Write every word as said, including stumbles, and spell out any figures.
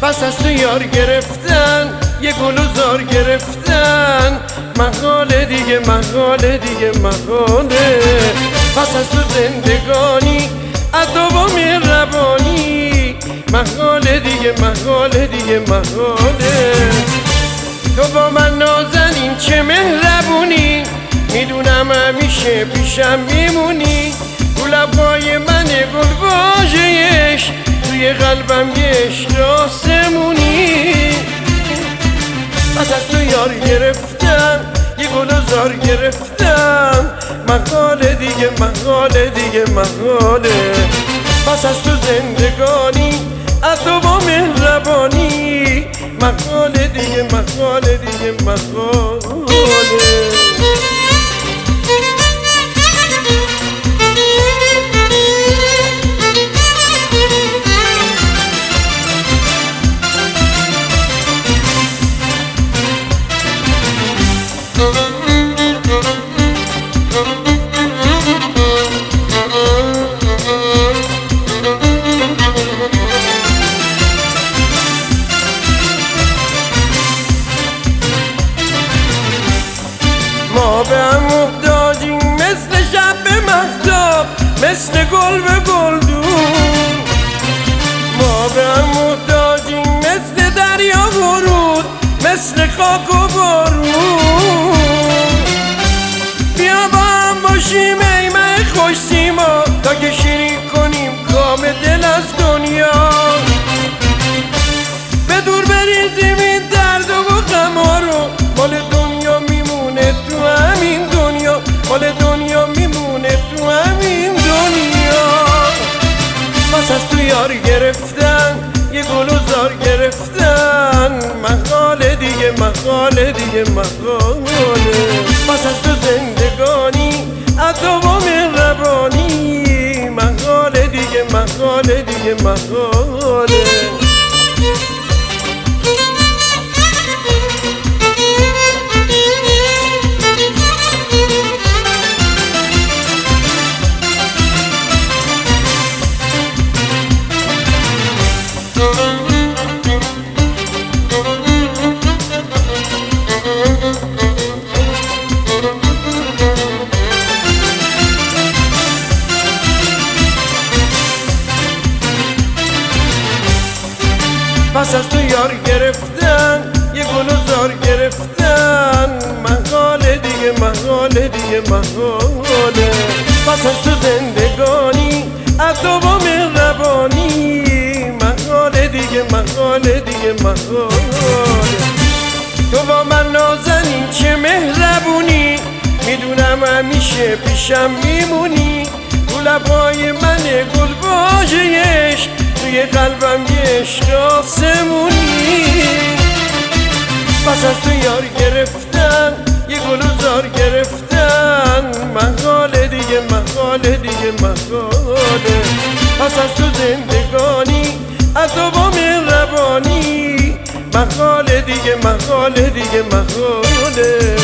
پس از تو یار گرفتن یه گل و زار گرفتن، محاله دیگه محاله دیگه محاله. پس از تو زندگانی عطا و مهربانی، محاله دیگه محاله دیگه محاله. تو با من نازنین چه مهربونی، میدونم همیشه پیشم میمونی. تو لبای من گل واژه‌اش، توی قلبم یه عشق آسمونی. پس از تو یار گرفتم یه گل و زار گرفتم، محاله دیگه محاله دیگه محاله. پس از تو زندگانی عطا با مهربانی، محاله دیگه محاله دیگه محاله. ما به هم محتاجیم مثل شب به مهتاب، مثل گل به گلدون. ما به هم محتاجیم مثل دریا و رود، مثل خاک و بارون. بیا با هم باشیم ای مه خوش سیما، تا که شیرین کنیم کام دل از دنیا. به دور بریزیم این درد و غما رو، مال دنیا میمونه تو همین دنیا، مال دنیا میمونه تو همین دنیا. پس از تو یار گرفتن یه گل و زار گرفتن، محاله دیگه محاله دیگه محاله. پس از تو زندگانی عطا و مهربانی، محاله دیگه محاله دیگه محاله. پس از تو یار گرفتن یه گل و زار گرفتن، محاله دیگه محاله دیگه محاله. پس از تو زندگانی عطا و مهربانی، محاله دیگه محاله دیگه محاله. تو با من نازنین چه مهربونی، میدونم همیشه پیشم میمونی. تو لبای من گل واژه‌اش، توی قلبم یه عشق آسمونی. پس از تو یار گرفتن یه گل و زار گرفتن، محاله دیگه محاله دیگه محاله. پس از تو زندگانی عطا و مهربانی، محاله دیگه محاله دیگه محاله.